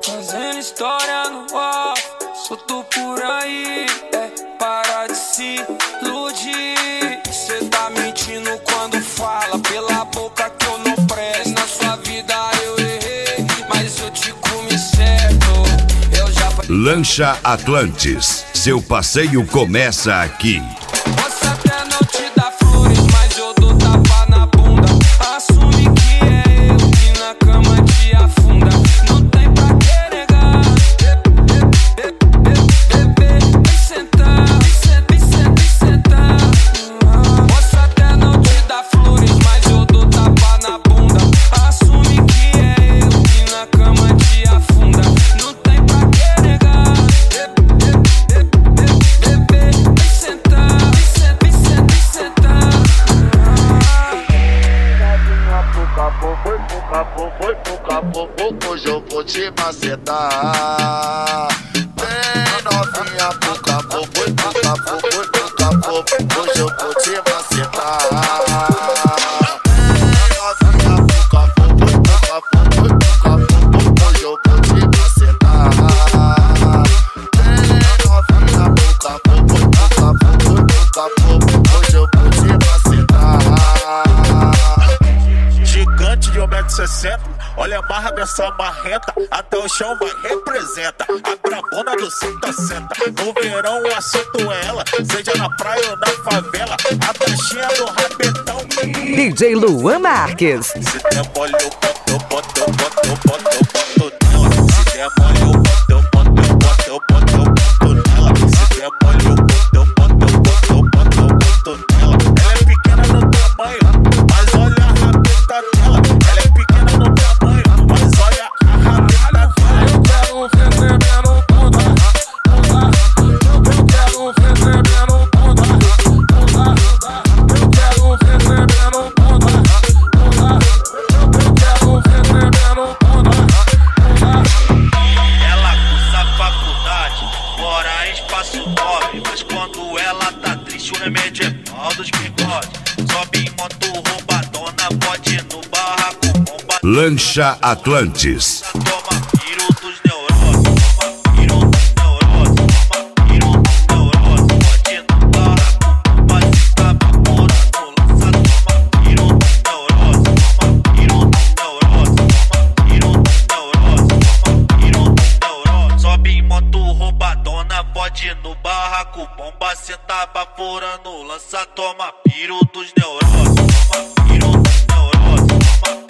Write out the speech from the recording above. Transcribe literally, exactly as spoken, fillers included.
Fazendo história no off, solto por aí, é, para de se iludir. Cê tá mentindo quando fala pela boca que eu não presto. Na sua vida eu errei, mas eu te comi certo. Eu já... Lancha Atlantis, seu passeio começa aqui. Posso até não te dar flores, mas eu dou tapa na bunda. Assume que é eu que na cama te afunda. Não tem pra que negar. Bebê, vem sentar, vem sentar, vem sentar. Posso até não te dar flores, mas eu dou tapa na bunda. Assume que é eu que na cama te afunda. Não tem pra que negar. Bebê, vem sentar, vem sentar, vem sentar, vem sentar. Foi pro capô, foi pro capô, hoje eu vou te macetar. Vem novinha pro capô, foi pro capô, foi pro capô, hoje eu vou te macetar. Vem novinha pro capô, foi pro capô, foi pro capô, hoje eu vou te macetar. Vem novinha pro capô, foi pro capô, foi pro capô, hoje eu vou te macetar. Gigante de um metro e sessenta, olha a barra dessa marreta, até o chão vai, representa a brabona do senta-senta. No verão o assunto é ela, seja na praia ou na favela, a taxinha do rabetão. D J Luan Marques. Se der mole eu boto, eu boto, eu boto, eu boto, eu boto nela. Se der mole eu boto, eu boto, eu boto, eu boto, eu boto nela. Se der mole eu boto, eu boto, eu boto, eu boto, eu boto nela. Ela é pequena no tamanho, mas olha a rabeta dela. Ela é pequena no tamanho, mas olha a rabeta dela. Eu quero ver tremendo bunda, bunda. Eu quero ver tremendo bunda, bunda. Eu quero ver tremendo bunda, bunda. Eu quero ver tremendo bunda, bunda. Ela cursa faculdade, mora em espaço nobre, mas quando ela tá triste o remédio é pau dos bigodes. Sobe em moto roubadona, pode ir no barraco bomba. Lancha Atlantis. Toma piro dos neuroses, toma piro dos neuroses, toma piro dos neuroses. Pode ir no barraco bomba, se tá vaporando, lança. Toma piro dos neuroses, toma piro dos neuroses, toma piro dos neuroses, toma piro dos neuroses. Sobe em moto roubadona, pode ir no barraco bomba, cê tá vaporando, lança. Toma piro dos neuroses, toma piro dos neuroses, toma